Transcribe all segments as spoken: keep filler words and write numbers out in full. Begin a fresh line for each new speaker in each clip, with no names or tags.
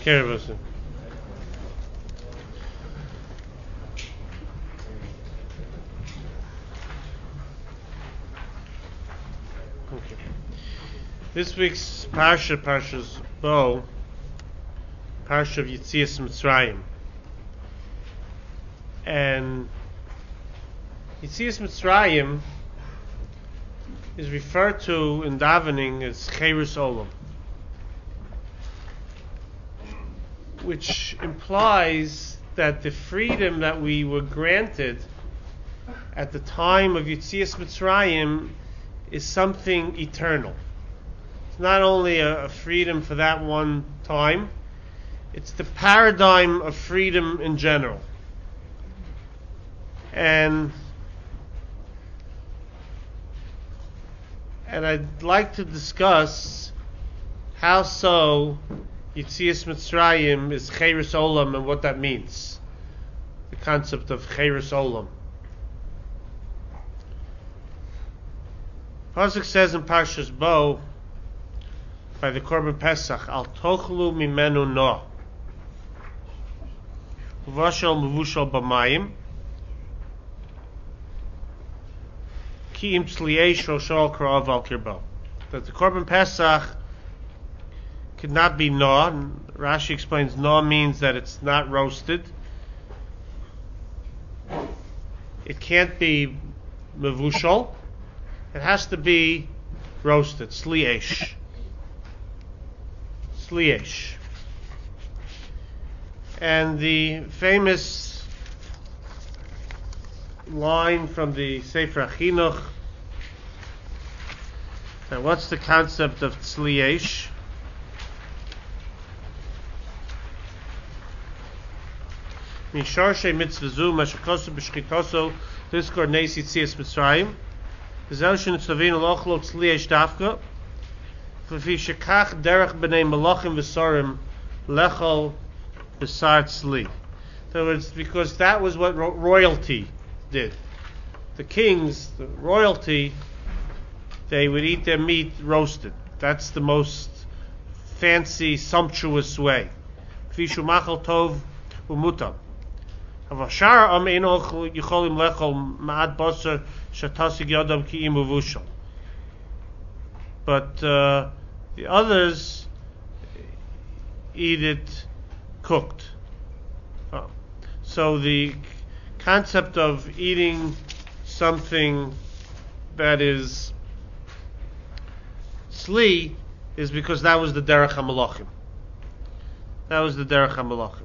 Kerabos. Okay. This week's parsha, Parshas Bo, parsha of Yitzias Mitzrayim, and Yitzias Mitzrayim is referred to in davening as Cheirus Olam, which implies that the freedom that we were granted at the time of Yitzias Mitzrayim is something eternal. It's not only a, a freedom for that one time, it's the paradigm of freedom in general. And and I'd like to discuss how so Yitzias Mitzrayim is Cheirus Olam and what that means. The concept of Cheirus Olam. Pasuk says in Parshas Bo, by the Korban Pesach, Al tochlu mimenu no, uvashal mevushal b'mayim, ki im tzliyei shoshol kra'av al kirbo. That the Korban Pesach could not be no. And Rashi explains no means that it's not roasted. It can't be mevushal. It has to be roasted, sliesh. Sliesh. And the famous line from the Sefer HaChinuch, that what's the concept of sliesh? Misharshe mitzvazu mashakosu b'shchitoso tizkor neis Yitzias Mitzrayim. Zelshun tzavin lochlo tzliesh dafka. V'fi shekach derech b'nei malachim v'sorim lechol b'sar tzli. In other words, because that was what ro- royalty did. The kings, the royalty, they would eat their meat roasted. That's the most fancy, sumptuous way. V'fi shumachal tov u'mutam. Avashar am enoch yicholim lechol ma'ad basar shatasig yodam ki imuvushal. But uh, the others eat it cooked. Oh. So the concept of eating something that is sli is because that was the derech hamalachim. That was the derech hamalachim.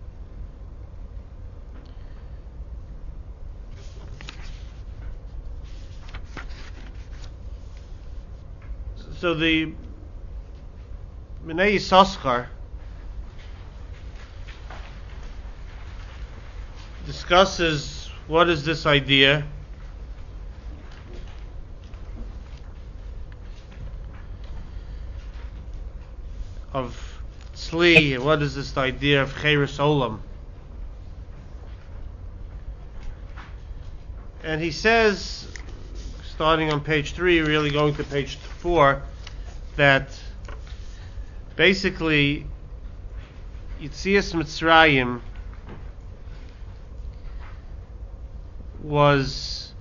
So the Bnei Yissaschar discusses what is this idea of tzli, what is this idea of Cheirus Olam. And he says, starting on page three, really going to page four, that basically Yitzias Mitzrayim was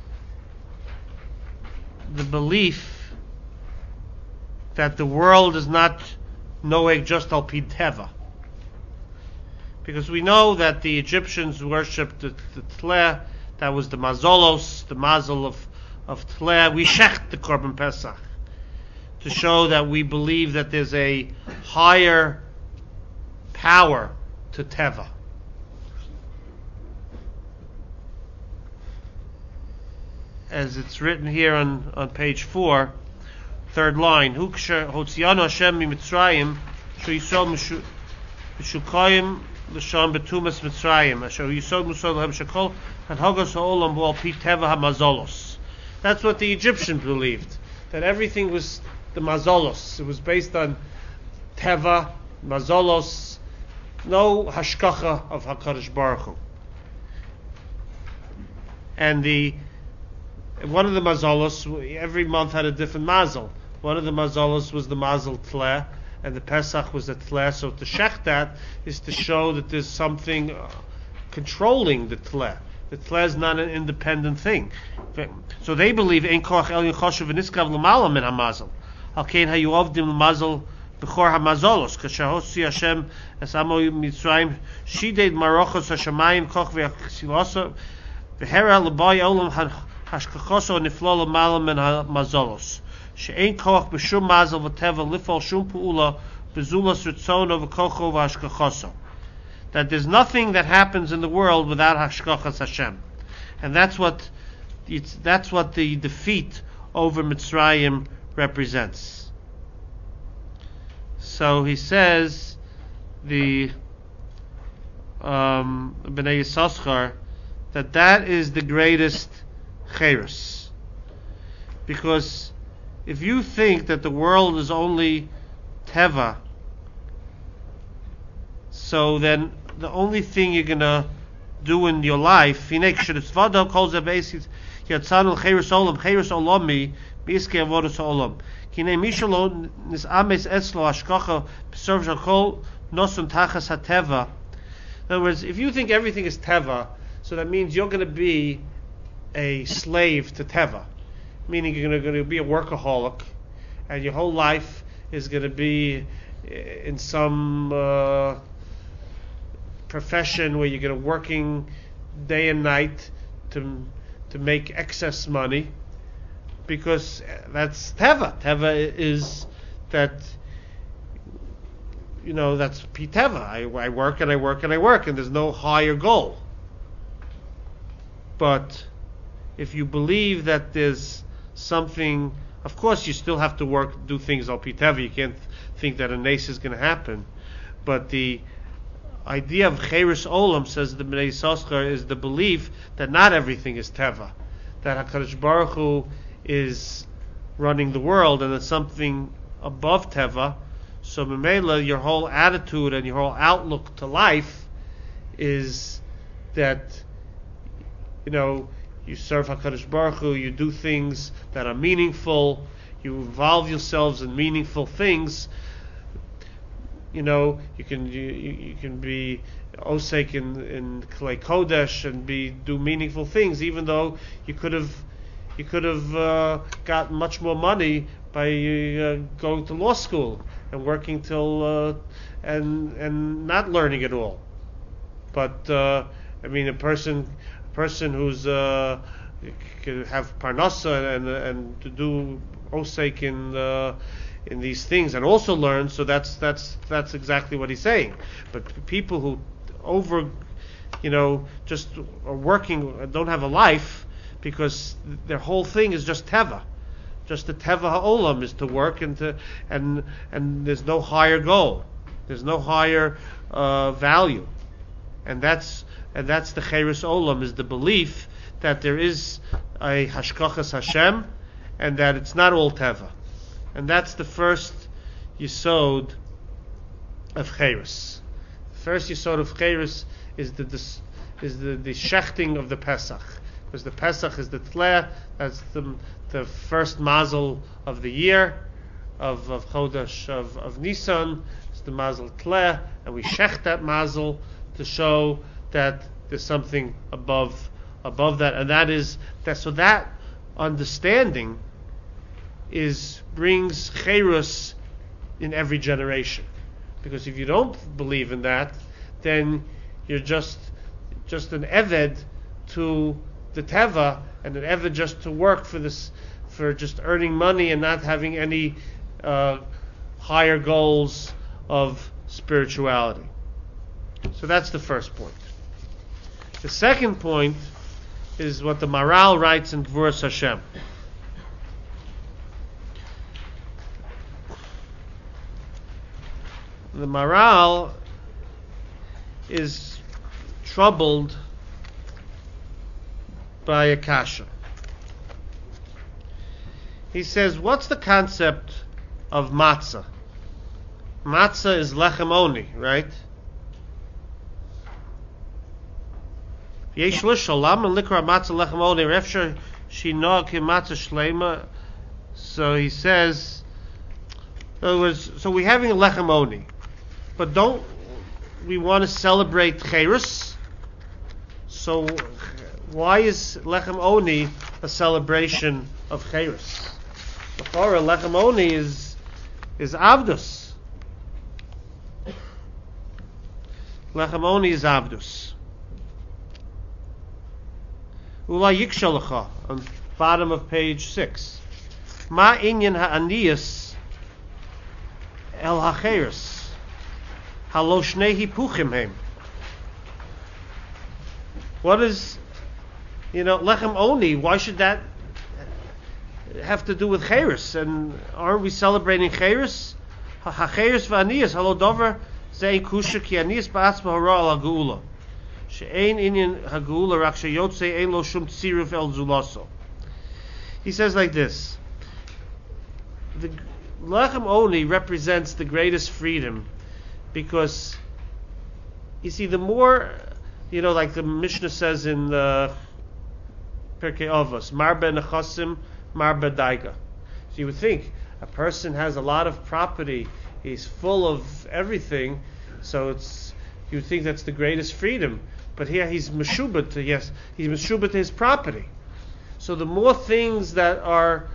the belief that the world is not noeg just al pi teva. Because we know that the Egyptians worshipped the, the Tleh, that was the mazolos, the mazel of, of Tleh. We shecht the Korban Pesach to show that we believe that there's a higher power to Teva. As it's written here on, on page four, third line, Hotzianu Hashem mi Mitzrayim, Shu Yisod Meshukayim L'Sham Betumas Mitzrayim, Asher Yisod Musod L'Hem Shekol Hanhagos Ha'olam Bo Al Pi Teva HaMazolos. That's what the Egyptians believed, that everything was the mazolos. It was based on teva, mazolos, no hashkacha of HaKadosh Baruch Hu. And the one of the mazolos, every month had a different mazel. One of the mazolos was the mazel tleh, and the Pesach was the Tleh. So to shech that is to show that there's something uh, controlling the Tleh. The Tleh is not an independent thing. So they believe ein koach elyon choshev v'niskav l'mala min hamazal. Al kein hayu ovdim l'mazal b'chor hamazolos. K'shahotzi Hashem es amo Mitzrayim shided marochos hashamayim koch v'yachsiloso v'hera l'boy olam hashkachoso niflo l'mala min hamazolos. She'ein koach b'shum mazal v'teva lifol shum pu'ula b'zulas ritzono v'kocho v'hashkachoso. That there's nothing that happens in the world without hashkachas Hashem, and that's what it's, that's what the defeat over Mitzrayim represents. So he says the um, Bnei Yissaschar that that is the greatest cherus, because if you think that the world is only teva, so then the only thing you're gonna do in your life, you should tzvada calls a basis yatzanul cheirus olam cheirus olami biske avodas olam kine mishalo nis ames eslo ashkacha b'serv shakol nosun tachas hateva. In other words, if you think everything is teva, so that means you're going to be a slave to teva, meaning you're going to be a workaholic, and your whole life is going to be in some uh, profession where you're going to working day and night to to make excess money, because that's teva. Teva is that, you know, that's piteva. I, I work and I work and I work, and there's no higher goal. But if you believe that there's something, of course you still have to work, do things al piteva. You can't think that a nace is going to happen. But the idea of Cheirus Olam, says the Bnei Yissaschar, is the belief that not everything is teva, that HaKadosh Baruch Hu is running the world, and there's something above teva. So Memela, your whole attitude and your whole outlook to life is that, you know, you serve HaKadosh Baruch Hu, you do things that are meaningful, you involve yourselves in meaningful things. You know, you can you, you can be osek in in Klei Kodesh and be do meaningful things, even though you could have you could have uh, got much more money by uh, going to law school and working till uh, and and not learning at all. But uh, I mean, a person a person who's uh, can have parnasa and and to do osek in uh, in these things and also learn, so that's that's that's exactly what he's saying. But people who over, you know, just are working, don't have a life, because their whole thing is just teva, just the teva ha'olam is to work and to and and there's no higher goal, there's no higher uh, value, and that's and that's the Cheirus Olam, is the belief that there is a hashkachas Hashem and that it's not all teva. And that's the first yesod of Cheirus. The first yesod of Cheirus is the is the, the shechting of the Pesach, because the Pesach is the tleh. That's the the first mazel of the year of of Chodesh of of Nisan. It's the mazel tleh, and we shecht that mazel to show that there's something above above that, and that is that. So that understanding is brings Cheirus in every generation, because if you don't believe in that, then you're just just an eved to the teva, and an eved just to work for this, for just earning money and not having any uh, higher goals of spirituality. So that's the first point. The second point is what the Maral writes in Gvuras Hashem. The Maral is troubled by a kasha. He says, what's the concept of matzah? Matzah is lechem oni, right? Yesh l'shalam and likra matzah lechem oni refsher shino ki matzah shleima. So he says, In other words, so we're having a lechem oni, but don't we want to celebrate Cherus? So why is lechem oni a celebration of Cherus? The Torah lechem oni is is avdus. Lechem oni is avdus. Ula yikshalacha on bottom of page six. Ma inyan ha'aniyas el ha'cheres halo shnei hipuchim heim. What is, you know, lechem oni? Why should that have to do with cheres? And aren't we celebrating cheres? Ha'cheres v'aniyas halo dover zein kusha ki aniyas ba'atzma hara al ha'geula. She'ein inyan ha'geula rak sheyotzei ein lo shum tziruf el zulaso. He says like this: the lechem oni represents the greatest freedom, because you see, the more, you know, like the Mishnah says in the Pirkei Avos, marbe nechasim, marbe daiga. So you would think a person has a lot of property, he's full of everything, so it's, you would think that's the greatest freedom. But here he's meshubet to, yes, he's meshubet to his property. So the more things that are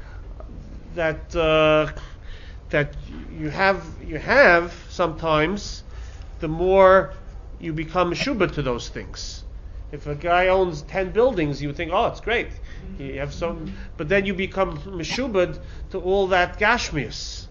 that uh, that you have you have sometimes, the more you become meshubet to those things. If a guy owns ten buildings, you would think, oh, it's great. You have some, but then you become meshubet to all that gashmius.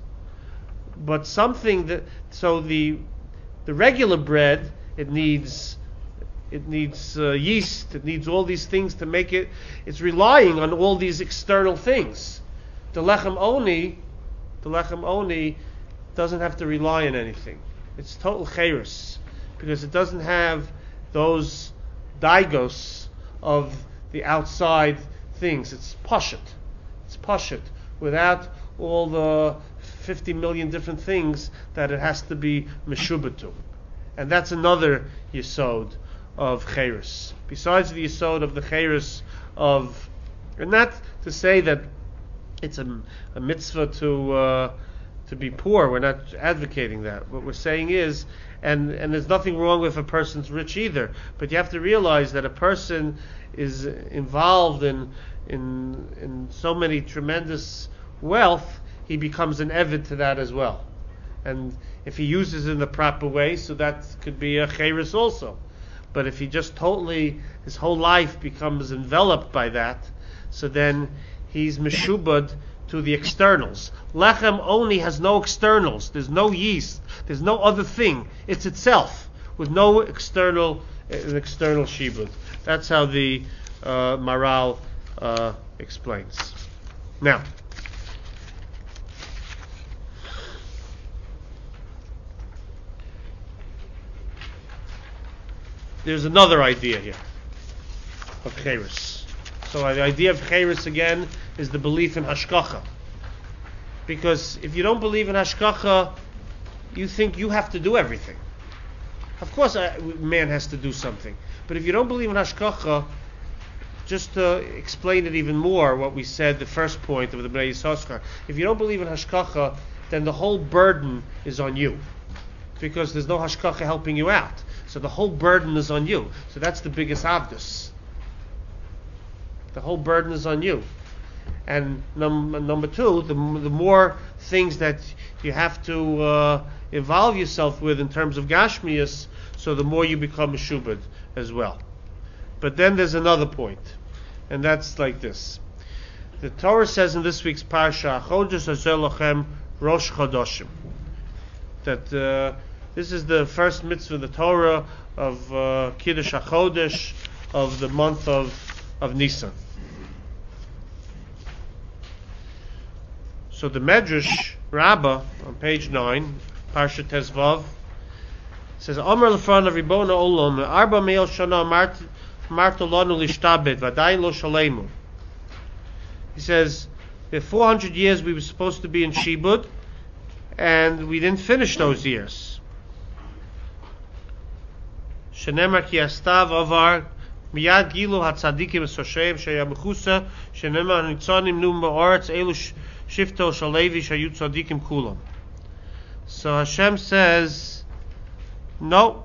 But something that, so the the regular bread, it needs. It needs uh, yeast. It needs all these things to make it. It's relying on all these external things. The lechem oni, the lechem oni, doesn't have to rely on anything. It's total cheres, because it doesn't have those daigos of the outside things. It's pashut. It's pashut without all the fifty million different things that it has to be meshubah to, and that's another yesod of Cheres. Besides the yesod of the Cheres of, and not to say that it's a, a mitzvah to uh, to be poor. We're not advocating that. What we're saying is, and and there's nothing wrong with a person's rich either. But you have to realize that a person is involved in in in so many tremendous wealth, he becomes an eved to that as well. And if he uses it in the proper way, so that could be a Cheres also. But if he just totally, his whole life becomes enveloped by that, so then he's meshubad to the externals. Lechem only has no externals. There's no yeast. There's no other thing. It's itself, with no external, an external shibud. That's how the uh, Maral uh, explains. Now, there's another idea here of Cheres. So the idea of Cheres again is the belief in Hashkacha. Because if you don't believe in Hashkacha, you think you have to do everything. Of course, a man has to do something. But if you don't believe in Hashkacha, just to explain it even more, what we said, the first point of the Bnei Yissaschar, if you don't believe in Hashkacha, then the whole burden is on you. Because there's no Hashkacha helping you out. So the whole burden is on you. So that's the biggest avdus. The whole burden is on you. And num- number two, the, the more things that you have to uh, involve yourself with in terms of gashmias, so the more you become meshubed as well. But then there's another point, and that's like this. The Torah says in this week's parsha, Chodesh Hazel Lachem Rosh Chodoshim, that uh, this is the first mitzvah of the Torah of uh, Kiddush HaChodesh of the month of, of Nisan. So the Medrash Rabbah on page nine, Parsha Tezvav, says, Omer Lefana Ribona Olam, Arba Meil Shana Marta Lanu Lishtabed, Vadayin Lo Shalemu. He says, for four hundred years we were supposed to be in Shibud, and we didn't finish those years. Shenemar ki astav avar miyad gilu hatzadikim esosheim sheyamechusa shenemar nitzonim nu ma'aretz elu shifto shalevi shayu tzadikim kulam. So Hashem says, no,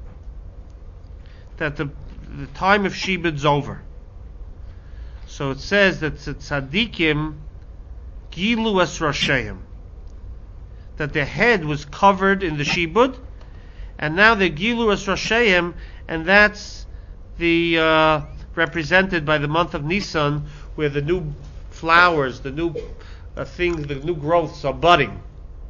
that the the time of Shibud's over. So it says that the tzaddikim gilu es rasheim, that their head was covered in the Shibud, and now they're gilu es rasheim, and that's the uh, represented by the month of Nisan, where the new flowers, the new uh, things, the new growths are budding.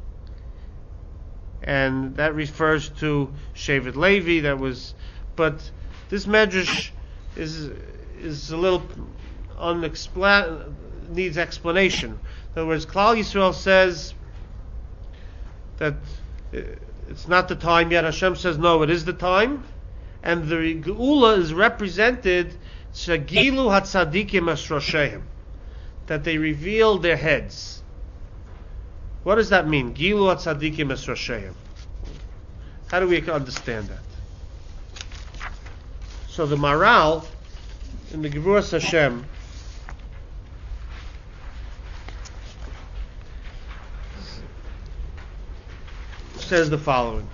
And that refers to Shevet Levi. That was, but this medrash is is a little unexplained, needs explanation. In other words, Klal Yisrael says that it's not the time yet. Hashem says no, it is the time, and the Geula is represented Shagilu Hatzadikim Es Rosheim, that they reveal their heads. What does that mean? Gilu Hatzadikim Es Rosheim. How do we understand that? So the Maral in the Gevuras Hashem says the following.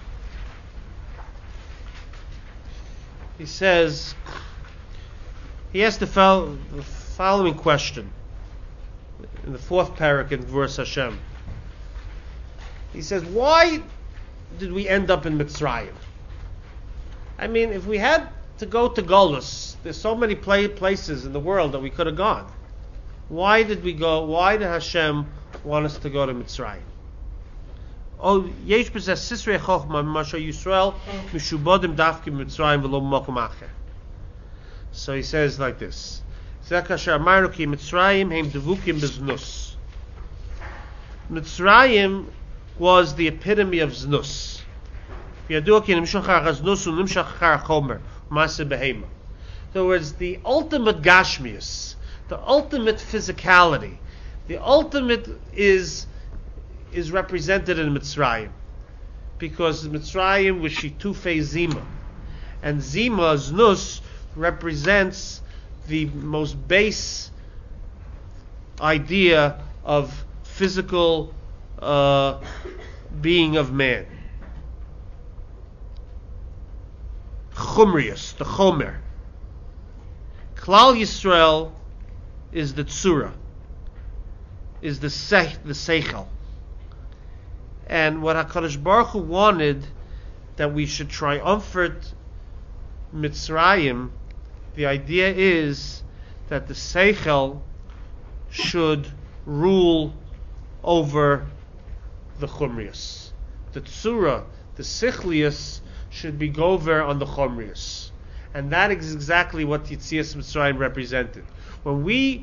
He says, he asked the, fol- the following question in the fourth parak in Gevuras Hashem. He says, why did we end up in Mitzrayim? I mean, if we had to go to Golus, there's so many play- places in the world that we could have gone. Why did we go? Why did Hashem want us to go to Mitzrayim? Oh, yesh b'zeh sisrei chochma m'masha Yisrael mishubodim dafki Mitzrayim v'lo b'makom acher. So he says like this: Zeh kasher amarnu ki Mitzrayim heim devukim b'znus. Mitzrayim was the epitome of znus. Yadua ki nimshach achar znus u'nimshach achar chomer ma'aseh behema. In other words, the ultimate gashmius, the ultimate physicality, the ultimate is is represented in Mitzrayim, because Mitzrayim was shitufei zima, and zima znus represents the most base idea of physical uh, being of man. Chumrius, the chomer. Klal Yisrael is the tzura, is the sech, the seichel. And what HaKadosh Baruch Hu wanted, that we should triumphant Mitzrayim, the idea is that the seichel should rule over the chumrius. The tzura, the sichlius, should be gover on the chumrius. And that is exactly what Yetzias Mitzrayim represented. When we,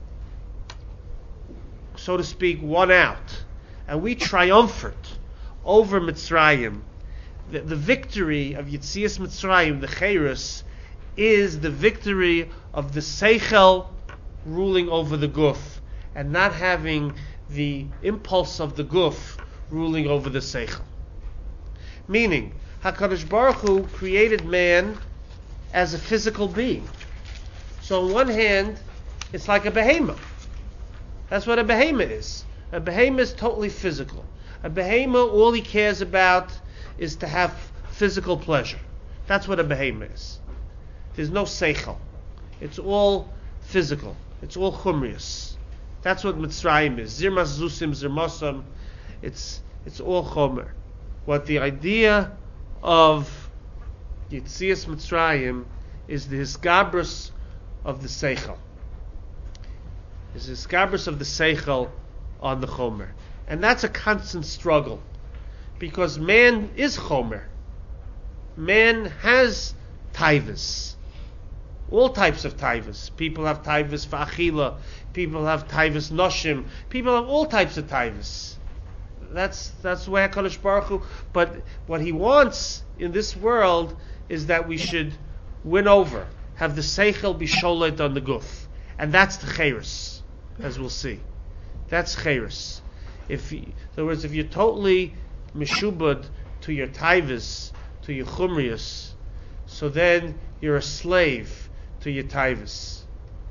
so to speak, won out, and we triumphant over Mitzrayim, the, the victory of Yetzias Mitzrayim, the Cheirus, is the victory of the Seichel ruling over the Guf, and not having the impulse of the Guf ruling over the Seichel. Meaning, HaKadosh Baruch Hu created man as a physical being. So on one hand, it's like a behemoth. That's what a behemoth is. A behemoth is totally physical. A behemoth, all he cares about is to have physical pleasure. That's what a behemoth is. There's no seichel. It's all physical. It's all chumrius. That's what Mitzrayim is. Zirmas zusim, zirmasam. It's it's all chomer. What the idea of Yetzias Mitzrayim is the hisgabrus of the seichel. Is the hisgabrus of the seichel on the chomer. And that's a constant struggle, because man is chomer. Man has taivas. All types of taivas. People have taivas for achila. People have taivas noshim. People have all types of taivas. That's that's the way HaKadosh Baruch Hu. But what he wants in this world is that we should win over, have the seichel be sholet on the guf, and that's the cheirus, as we'll see. That's cheirus. If you, in other words, if you're totally mishubad to your taivas, to your chumrius, so then you're a slave to your taivas.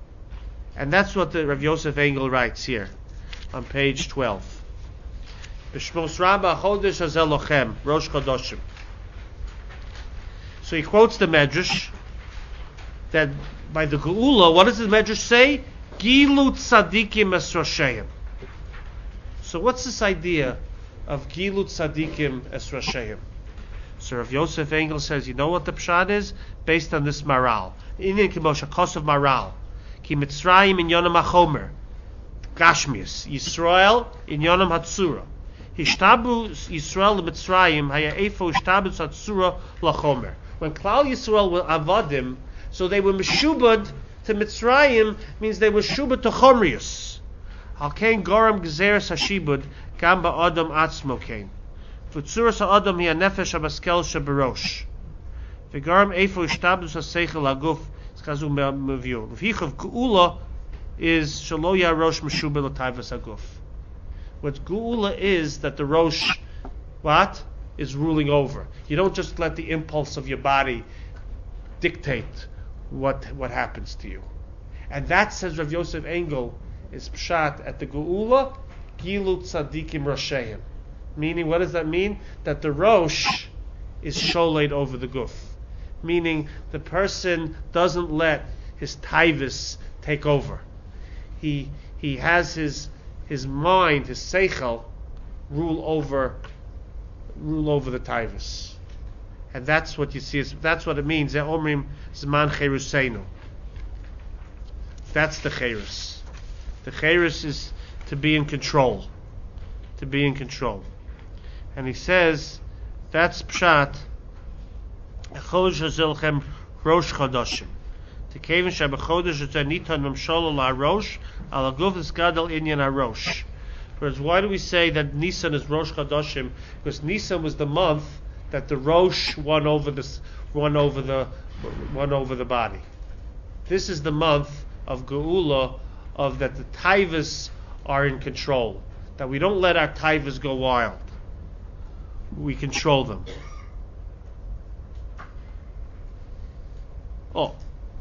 And that's what the Rav Yosef Engel writes here on page twelve. B'shmos Rabbah Chodesh Hazel Lochem, Rosh Chodoshim. So he quotes the Medrash that by the Geula, what does the Medrash say? Gilut Tzadikim Es Rosheim. So what's this idea of Gilut Tzadikim Es Rosheim? So Rav Yosef Engel says, you know what the pshat is? Based on this Maral. Inin Kemosha Kos of Maral. Ki Mitzrayim in Yonam HaChomer. Gashmius. Yisrael in Yonam HaTzura. Hishtabu Yisrael Mitzrayim Haya Eifo Hishtabu Tzura LaChomer. When Klal Yisrael were Avadim, so they were Meshubad to Mitzrayim, means they were Shubad to Chomrius. Halkein Goram Gezeres HaShibud Gamba Adam Atzmo Kain. V'tzuras ha'adam hi ha'nefesh ha'maskel sheberosh. V'garam eifo ishtabdus ha'seichel ha'guf zchazu me'vyu. V'hichav geula is shalo ya'rosh meshubel l'taivas ha'guf. What geula is that the rosh, what? Is ruling over. You don't just let the impulse of your body dictate what what happens to you. And that, says Rav Yosef Engel, is pshat at the geula, gilut tzadikim rosheim. Meaning, what does that mean? That the Rosh is sholed over the guf. Meaning, the person doesn't let his taivus take over. He he has his his mind, his seichel, rule over rule over the taivus. And that's what you see. That's what it means. Omrim zman cheruseinu. That's the cherus. The cherus is to be in control. To be in control. And he says, that's pshat, Chodesh Hazelchem Rosh Chodoshim. To Kevin Shabachodesh Nitan Mamshol La Rosh, Al Aguf is Gadol Inyan Arosh. Whereas, why do we say that Nisan is Rosh Chodoshim? Because Nisan was the month that the Rosh won over the won over the won over the body. This is the month of Geula, of that the taivas are in control. That we don't let our taivas go wild. We control them. Oh.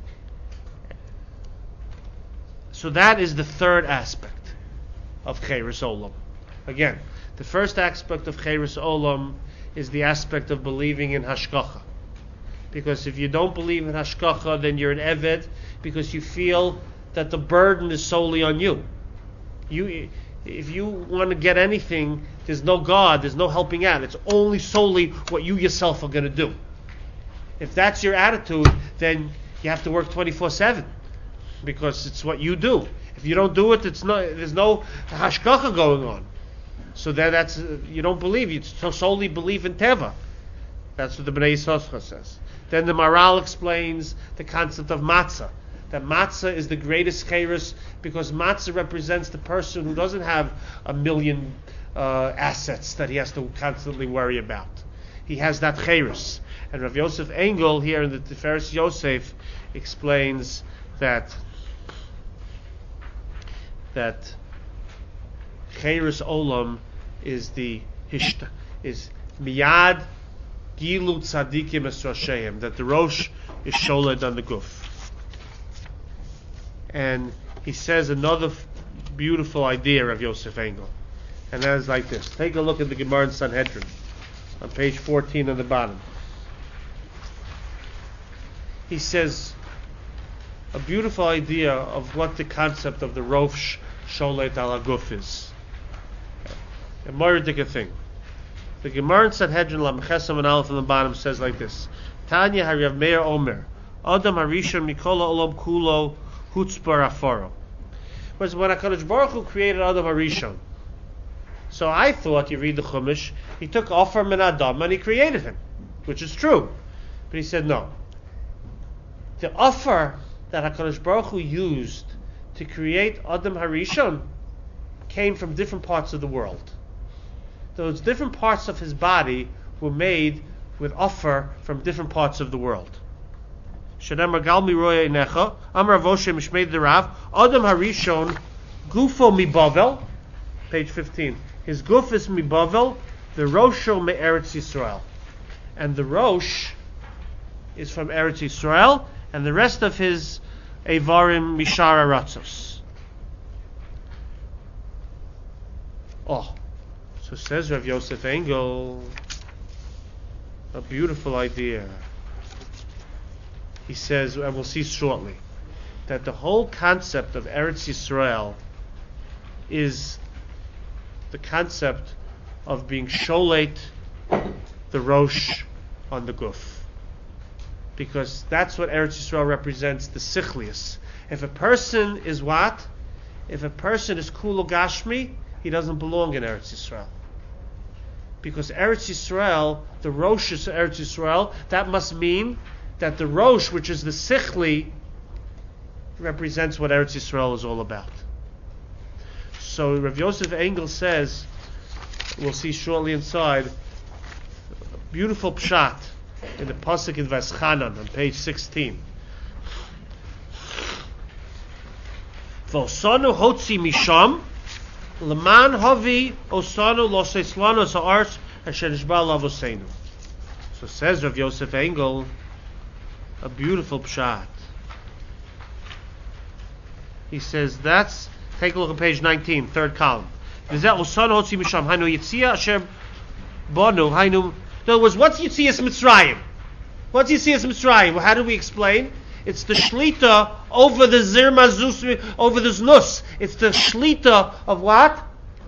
So that is the third aspect of Cheres Olam. Again, the first aspect of Cheres Olam is the aspect of believing in Hashgacha. Because if you don't believe in Hashgacha, then you're an Eved, because you feel that the burden is solely on you. You If you want to get anything, there's no God, there's no helping out. It's only solely what you yourself are going to do. If that's your attitude, then you have to work twenty-four seven because it's what you do. If you don't do it, it's no, there's no hashgacha going on. So then that's you don't believe. You so solely believe in teva. That's what the Bnei Yissaschar says. Then the Maral explains the concept of matzah. That matzah is the greatest cheres because matzah represents the person who doesn't have a million uh, assets that he has to constantly worry about. He has that cheres. And Rav Yosef Engel here in the Tiferes Yosef explains that that cheres olam is the hishta is miyad gilut tzadikim es rosheim, that the rosh is sholed on the guf. And he says another f- beautiful idea of Yosef Engel. And that is like this. Take a look at the Gemara in Sanhedrin on page fourteen on the bottom. He says a beautiful idea of what the concept of the Rosh Sholet al Aguf is. A Moiridic thing. The Gemara in Sanhedrin Lam Chesam and Aleph on the bottom says like this. Tanya Harav Meir Omer Adam Harishon Mikola Olam Kulo Hutzbar Afaro. Whereas when HaKadosh Baruch Hu created Adam Harishon, so I thought, you read the Chumash, he took Ofer min Adam and he created him, which is true. But he said no. The Ofer that HaKadosh Baruch Hu used to create Adam Harishon came from different parts of the world. Those different parts of his body were made with Ofer from different parts of the world. Shadam Ragal Miroya Inecha, Amar Avoshe Mishmeid the Rav, Adam Harishon, Gufo mi Bavel, page fifteen. His guf is mi Bavel, the Rosho me Eretz Yisrael. And the Rosh is from Eretz Yisrael, and the rest of his Evarim Mishara Ratzos. Oh, So says Rav Yosef Engel, a beautiful idea. He says, and we'll see shortly, that the whole concept of Eretz Yisrael is the concept of being sholet the Rosh on the Guf. Because that's what Eretz Yisrael represents, the Sichlius. If a person is what? If a person is Kulo Gashmi, he doesn't belong in Eretz Yisrael. Because Eretz Yisrael, the Rosh is Eretz Yisrael, that must mean that the Rosh, which is the Sichli, represents what Eretz Yisrael is all about. So Rav Yosef Engel says, we'll see shortly inside, a beautiful pshat in the pasuk in Vaschanan on page sixteen. V'osanu hotzi misham leman havi osanu loseslanu sa'ars asher nishba lavoseinu. So says Rav Yosef Engel, a beautiful pshat. He says that's, take a look at page nineteen, third column. V'zeh osanu hotzi misham hainu yitzia asher banu hainu. In other words, what's Yitzias Mitzrayim? What's Yitzias Mitzrayim? Well, how do we explain? It's the shlita over the zir mazus, over the znus. It's the shlita of what?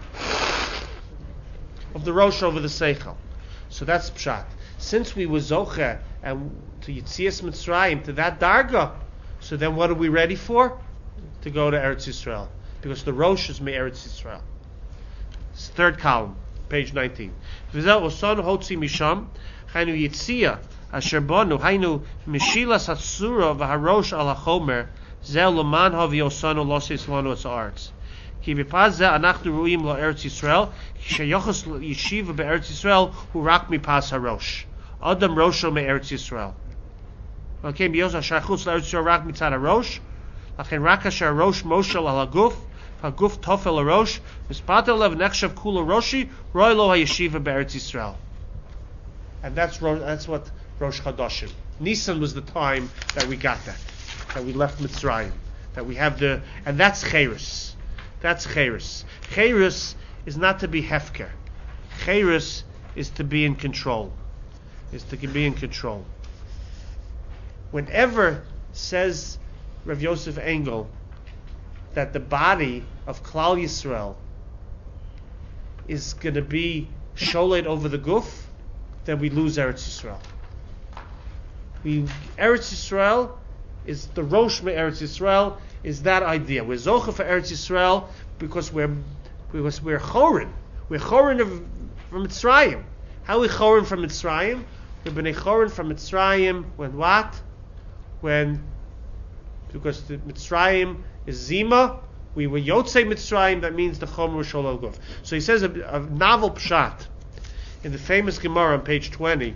Of the rosh over the seichel. So that's pshat. Since we were zocher and to Yitzias Mitzrayim, to that darga, so then what are we ready for? To go to Eretz Yisrael, because the rosh is me Eretz Yisrael. It's third column, page nineteen. V'zeh osan hotzi misham hainu yitzia asher banu hainu mishilas hatsura v'harosh al hachomer zeh leman havi osanu losis lanu es haaretz ki b'paz zeh anachnu ruim lo Eretz Yisrael ki sheyochos yeshiva be'Eretz Yisrael hu rak mipas harosh adam rosho me Eretz Yisrael okay b'yos asher chutz l'Eretz Yisrael rak mitzad harosh lachen rak asher harosh moshel al haguf Haguf tofel arosh, mispatel lev nechshav kula roshi, roy lo hayeshiva be'eretz Yisrael. And that's that's what Rosh Chodeshim. Nisan was the time that we got that, that we left Mitzrayim, that we have the, and that's Cheirus. That's Cheirus. Cheirus is not to be hefker. Cheirus is to be in control. Is to be in control. Whenever says Rav Yosef Engel that the body of Klal Yisrael is going to be sholet over the guf, then we lose Eretz Yisrael. We, Eretz Yisrael is the Rosh Me Eretz Yisrael, is that idea. We're zocher for Eretz Yisrael because we're because we're chorin. We're chorin from Mitzrayim. How are we chorin from Mitzrayim? We've been a chorin from Mitzrayim when what? When because the Mitzrayim is Zima, we were Yotzei Mitzrayim, that means the Chomer Shol Al Guf. So he says a, a novel pshat in the famous Gemara on page twenty.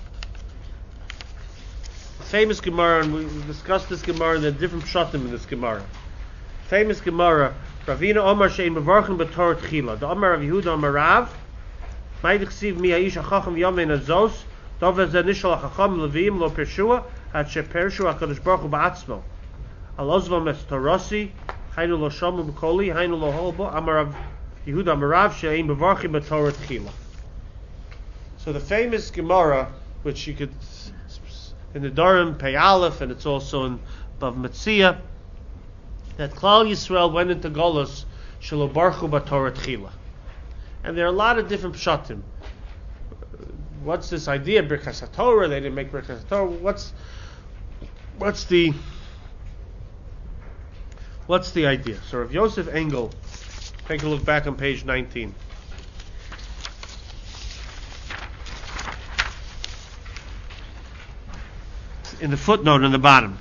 The famous Gemara, and we discussed this Gemara and the different pshatim in this Gemara. Famous Gemara, Ravina Omar Shein Mevarchim B'Torah Tchila. The Omar of Yehuda Omar Rav, Ma'id Chsiv Mi Haish HaChacham Yomein Azos, Dov Zeh Nishal HaChacham Levim Lo Pershua, Ad She Pershu HaKadosh Baruch Hu Ba'atzmo. Alozvam es Torasi, Hainu lo Shomu B'Koli, Hainu lo Holbo, Amarav Yehuda Amarav Shein Mevarchim B'Torah Tchila. So the famous Gemara, which you could in the Dorim Pei Aleph, and it's also in Bav Metzia, that Klal Yisrael went into Golus Shelo Barchu B'Torah Tchila, and there are a lot of different pshatim. What's this idea? Birkas HaTorah? They didn't make Birkas HaTorah. What's what's the What's the idea? So Rav Yosef Engel, take a look back on page nineteen. In the footnote on the bottom.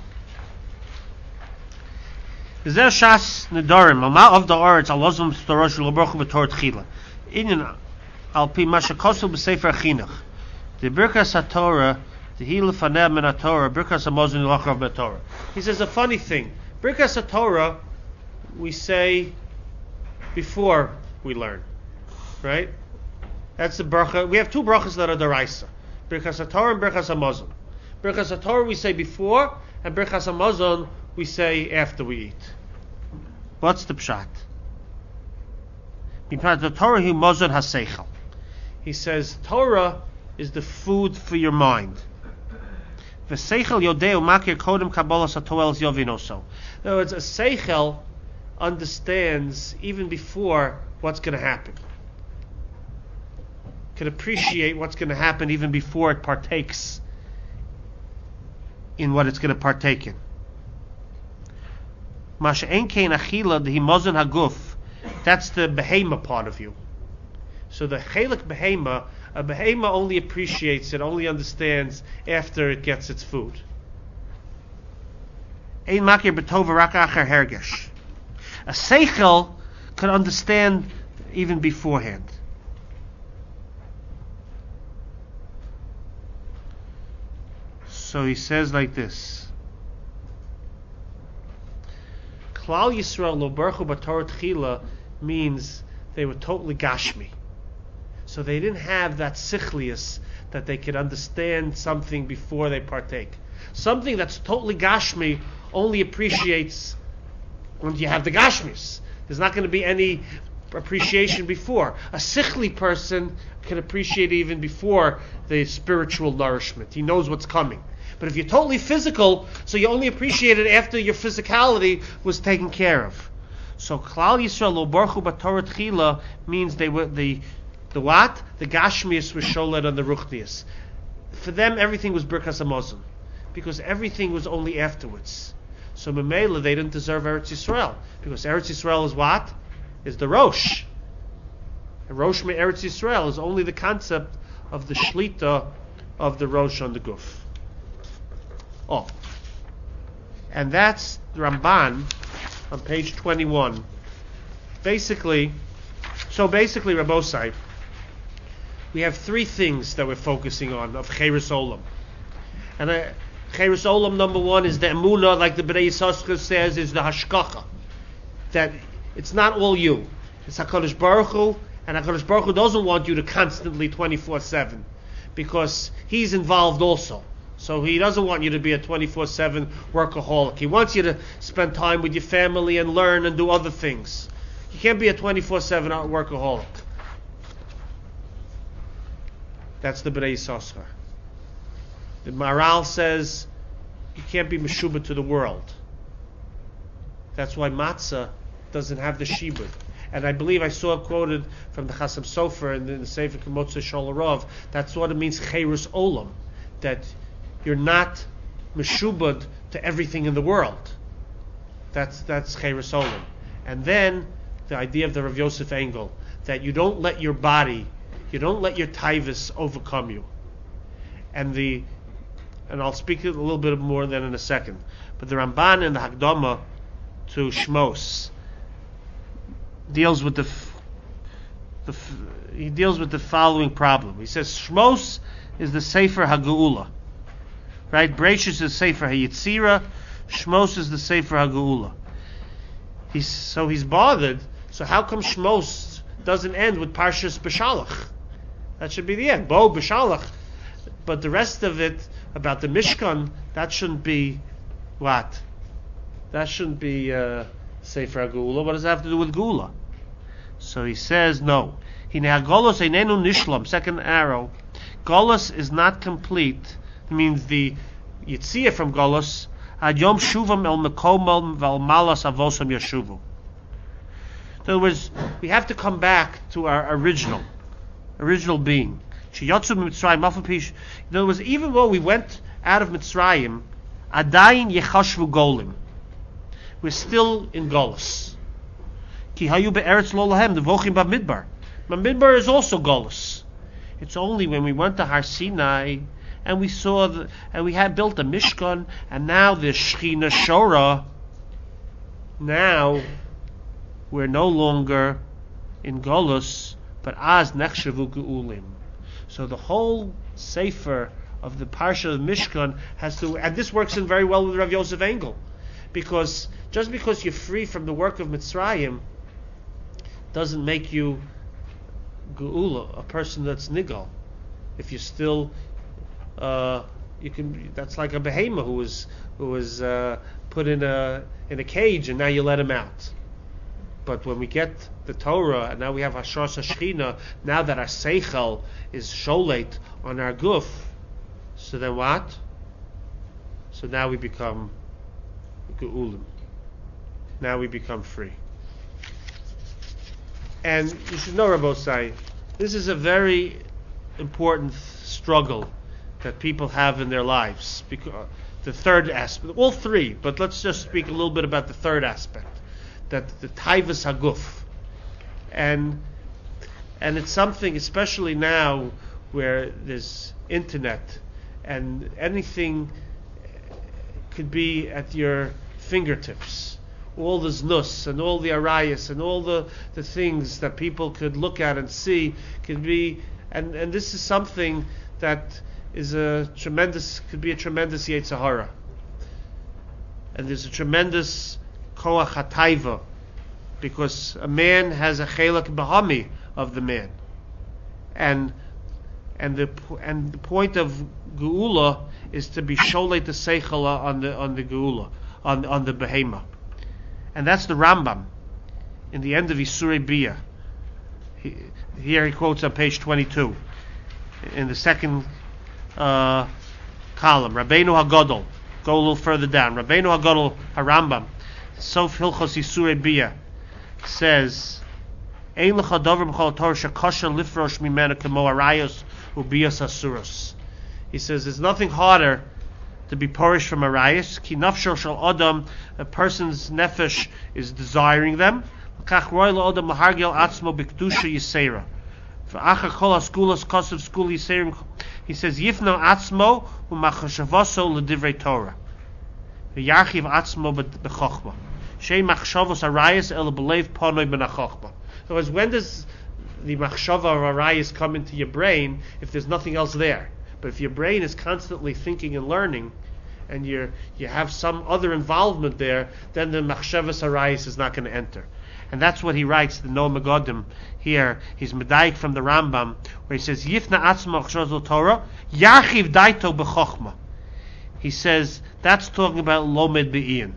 Zer Shas Nedarim, Alma of the Oretz, Alozum Storosh Loborchu B'Torah Tchila. Inyan Alpi Mashakosu B'Sefer Chinuch. The Birkas HaTorah, the Hil Faneh Min HaTorah, Birkas HaMozin Lochav BeTorah. He says a funny thing. Birkas HaTorah, we say before we learn, right? That's the bracha. We have two brachas that are deraisa: Birkas HaTorah and Birkas HaMazon. Birkas HaTorah we say before, and Birkas HaMazon we say after we eat. What's the pshat? The Torah hu mozon haseichel. He says Torah is the food for your mind. V'seichel yodeu makir kodem kabbalas hatoeles yovinoso. In other words, a seichel understands even before what's going to happen. Can appreciate what's going to happen even before it partakes in what it's going to partake in. Masha enkein achila the himozon haguf. That's the behema part of you. So the chelik behema, a behema only appreciates it, only understands after it gets its food. Ein makir b'tova rak acher hergesh. A seichel can understand even beforehand. So he says like this. Klal Yisrael lo berchu b'torah tchila means they were totally gashmi. So they didn't have that sichlius that they could understand something before they partake. Something that's totally gashmi only appreciates when you have the gashmis. There's not going to be any appreciation before. A sichli person can appreciate even before the spiritual nourishment. He knows what's coming. But if you're totally physical, so you only appreciate it after your physicality was taken care of. So Klal Yisrael lo barchu b'torah tchila means they were the the what? The gashmius was sholed on the ruchnius. For them, everything was birkas hamazon, because everything was only afterwards. So Memela, they didn't deserve Eretz Yisrael, because Eretz Yisrael is what? Is the Rosh. And Rosh me Eretz Yisrael is only the concept of the shlita of the Rosh on the guf. Oh, and that's the Ramban on page twenty-one. Basically, so basically, Rabosai, we have three things that we're focusing on of Cheres Olam. And uh, Cheres Olam number one is the Emunah, like the Bnei Yissaschar says, is the Hashkacha. That it's not all you. It's HaKadosh Baruch Hu, and HaKadosh Baruch Hu doesn't want you to constantly twenty-four seven, because He's involved also. So He doesn't want you to be a twenty-four seven workaholic. He wants you to spend time with your family and learn and do other things. You can't be a twenty-four seven workaholic. That's the Bnei Yissaschar. The Maharal says you can't be meshubah to the world. That's why matzah doesn't have the shibud. And I believe I saw it quoted from the Chasam Sofer in the, in the Sefer Kemotze Sholarov. That's what it means, Cheres Olam, that you're not meshubad to everything in the world. That's that's Cheres Olam. And then the idea of the Rav Yosef Engel, that you don't let your body, you don't let your taivus overcome you. And the and I'll speak a little bit more than in a second. But the Ramban in the Hakdama to Shmos deals with the, f- the f- he deals with the following problem. He says Shmos is the Sefer HaGeula, right? Bereishis is the Sefer HaYitzira, Shmos is the Sefer HaGeula. He's so he's bothered. So how come Shmos doesn't end with Parshas B'Shalach? That should be the end. Bo B'Shalach. But the rest of it about the Mishkan, that shouldn't be what? That shouldn't be uh, Sefer HaGeula. What does that have to do with Gula? So he says no. Hine Golos einenu nishlam. Second arrow. Golos is not complete. It means the Yitzia from Golos. Ad yom shuvam el mekomel vel malas avosam yeshuvu. In other words, we have to come back to our original, original being. In other words, even though we went out of Mitzrayim, adayin yechashvu golim, we're still in Golus. Ki hayu be'eretz lo lahem devochim b'midbar. B'midbar is also Golus. It's only when we went to Har Sinai and we saw the, and we had built a Mishkan, and now the Shechina Shora. Now we're no longer in Golus, but as nechshavu geulim. So the whole sefer of the Parsha of Mishkan has to, and this works in very well with Rav Yosef Engel, because just because you're free from the work of Mitzrayim doesn't make you geula, a person that's nigal. If you're still, uh, you can. That's like a behema who was who was uh, put in a in a cage, and now you let him out. But when we get the Torah, and now we have Hashras HaShechina, now that our Seichel is Sholet on our Guf, so then what? So now we become Geulim. Now we become free. And you should know, Rabbosai, this is a very important struggle that people have in their lives. Because the third aspect, all three, but let's just speak a little bit about the third aspect, that the Taivas Haguf. And and it's something, especially now where there's internet and anything could be at your fingertips. All the znus and all the arayas and all the, the things that people could look at and see could be, and, and this is something that is a tremendous, could be a tremendous Yetzer Hara. And there's a tremendous koach hataiva, because a man has a chelak bahami of the man, and and the and the point of geula is to be sholet the seichala on the on the geula on on the behema, and that's the Rambam in the end of Isurei Bia. He, here he quotes on page twenty-two in the second uh, column. Rabbeinu Hagadol. Go a little further down. Rabbeinu Hagadol HaRambam, Sof Hilchos Isurei Bia, says, Ein lecha davar b'chol Torah shekasha lifrosh mimena kemo arayos ubias asuros. He says there's nothing harder to be porish from arayos. Ki nafsho shel adam, a person's nefesh is desiring them. Kach roy lo adam lahargel atzmo b'kedusha yiseira. V'achar kol askulas kosav skul yiseirim. He says yifno atzmo u'machashavoso l'divrei Torah. V'yarchiv atzmo b'chochma. Shei machshavos arayos el b'leiv ponoi b'nachochma. In other words, when does the machshava or arayos come into your brain if there's nothing else there? But if your brain is constantly thinking and learning, and you you have some other involvement there, then the machshavos arayos is not going to enter. And that's what he writes, the Noam Megadim here. He's medayik from the Rambam, where he says, Yifna atzmo achshozol Torah, yarchiv daito b'chochma. He says, that's talking about lomed be'iyin.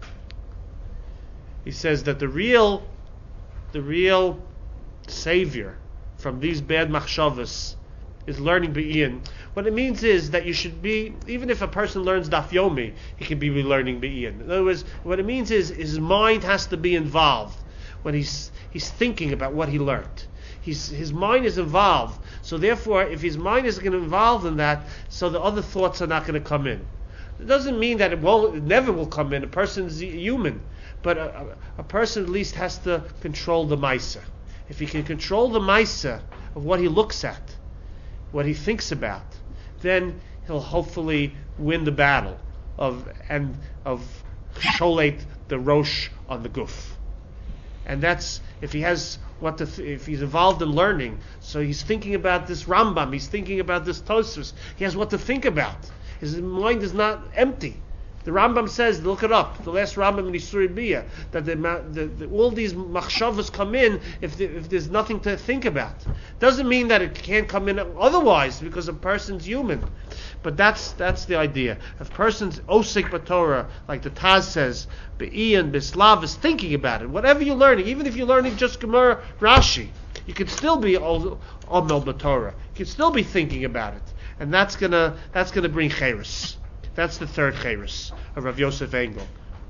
He says that the real, the real savior from these bad machshavas is learning be'iyin. What it means is that you should be, even if a person learns daf yomi, he can be learning be'iyin. In other words, what it means is his mind has to be involved when he's he's thinking about what he learned. He's, his mind is involved. So therefore, if his mind is going to involve in that, so the other thoughts are not going to come in. It doesn't mean that it won't, it never will come in. A person's human. But a, a, a person at least has to control the Maisa. If he can control the Maisa of what he looks at, what he thinks about, then he'll hopefully win the battle of and of sholet the rosh on the guf. And that's if he has what to th- if he's involved in learning. So he's thinking about this Rambam, he's thinking about this Tosfos. He has what to think about. His mind is not empty. The Rambam says, look it up, the last Rambam in Isurei Bia, that the, the, the, all these machshavas come in if, the, if there's nothing to think about. Doesn't mean that it can't come in otherwise, because a person's human. But that's that's the idea. If a person's osik b'Torah, like the Taz says, be'iyan, b'slav, is thinking about it. Whatever you're learning, even if you're learning just Gemara, Rashi, you can still be omel b'Torah. You can still be thinking about it. And that's gonna that's gonna bring cheres. That's the third cheres of Rav Yosef Engel,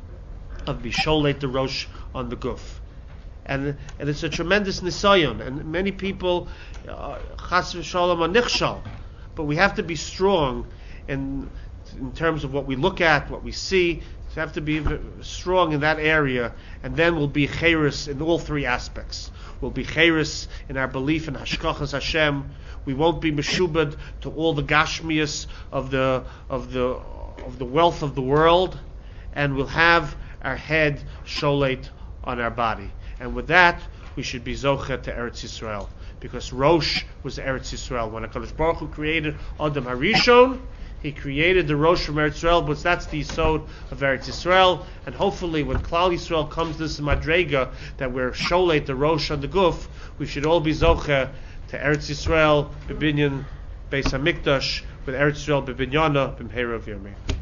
of Bisholet the Rosh on the Guf. And and it's a tremendous nisayon, and many people, chas v'shalom are nichshal, but we have to be strong in, in terms of what we look at, what we see. We have to be strong in that area, and then we'll be cheres in all three aspects. We'll be cheres in our belief in Hashkachas Hashem. We won't be meshubad to all the gashmias of the of the of the wealth of the world, and we'll have our head sholet on our body. And with that, we should be zocha to Eretz Yisrael, because Rosh was Eretz Yisrael. When HaKadosh Baruch Hu created Adam Harishon, He created the Rosh from Eretz Yisrael, but that's the Yisod of Eretz Yisrael. And hopefully, when Klal Yisrael comes to this Madrega, that we're sholet the Rosh on the Guf, we should all be zocha to Eretz Yisrael, B'binyan Beis HaMikdash, with Eretz Yisrael B'binyana B'mheira V'yameh.